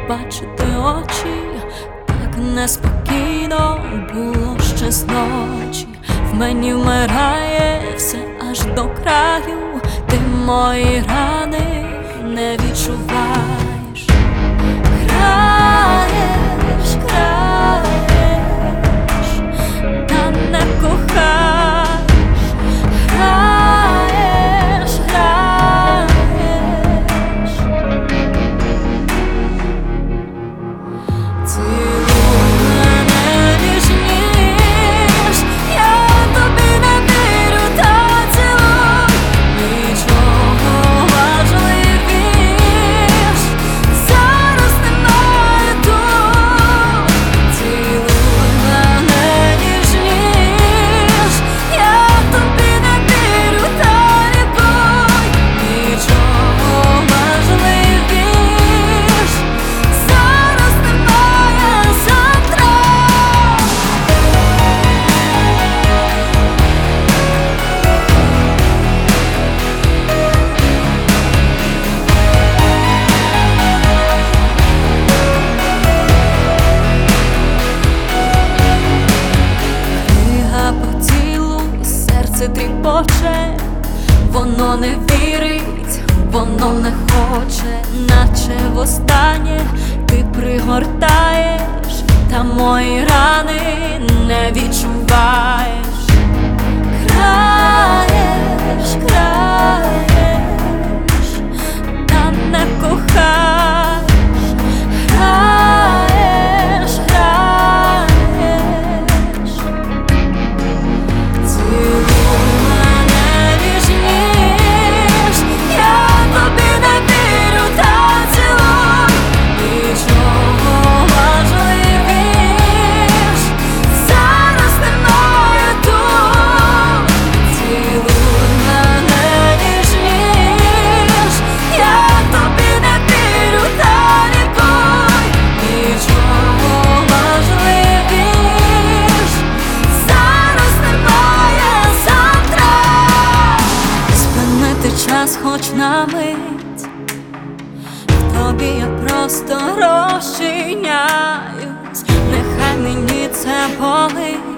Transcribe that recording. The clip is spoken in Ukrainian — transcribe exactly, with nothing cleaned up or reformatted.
бачити очі, так неспокійно було ще зночі. В мені вмирає все аж до краю, ти мої рани не відчуваєш. Краєш, краєш, та не кохаєш. Граєш, граєш, цілуй мене ніжніш, я тобі не вірю, та цілуй, нічого важливіш зараз немає тут. Цілуй мене ніжніш, я тобі не вірю, та лікуй, нічого важливіш зараз немає завтра. Книга по тілу, серце тріпоче, воно не вірить, воно не хоче, наче востаннє ти пригортаєш, та мої рани не відчуваєш. Краєш, краєш, та не кохаєш. Граєш, граєш, цілуй мене ніжніш, я тобі не вірю, та цілуй, нічого важливіш зараз немає тут. Цілуй мене ніжніш, я тобі не вірю, та лікуй, нічого важливіш зараз немає завтра. Спинити час хоч на мить, в тобі я просто розчиняюсь, нехай мені це болить.